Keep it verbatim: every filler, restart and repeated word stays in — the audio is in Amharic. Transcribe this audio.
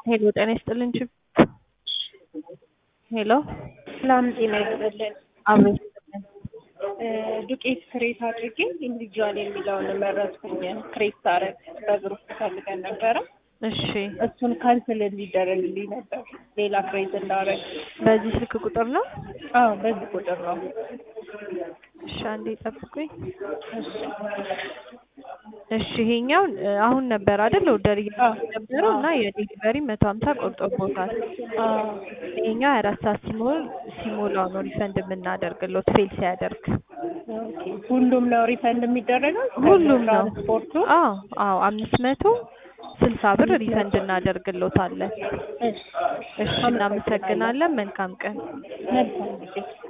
ሄሎ ጤና ይስጥልኝ ችብ ሄሎ ሰላም ጤና ይስጥልኝ። አሜን። ዱቄት ክሬት አድርጌ ኢንዲቪጁዋል የሚለውን መረጥኩኝ። ክሬት ታረግ በግሩፕ ፈልገን ነበረ። እሺ እሱን ካንስል እንዲደረግልኝ ነበር ሌላ ክሬት እንዳረግ። በዚህ ስልክ ቁጥር ነው? አዎ በዚህ ቁጥር ነው። እሺ አንዴ ጠብቁኝ። እሺ እሺ ይሄኛው አሁን ነበር አይደል ኦርደር እየነበረው እና የዴሊቨሪ መቶ ሀምሳ ቆርጦቦታል። አዎ ይሄኛው ሀያ አራት ሰዓት ሲሞል ሲሞላው ነው ሪፈንድ የምናደርግለት ፌል ሲያደርግ። ኦኬ ሁሉም ነው ሪፈንድ የሚደረገው? ሁሉም ነው። ትራንስፖርቱ? አዎ አዎ አምስት መቶ ስልሳ ብር ሪፈንድ እናደርግሎታለን። እሺ እሺ እናመሰግናለን። መልካም ቀን። መልካም ጊዜ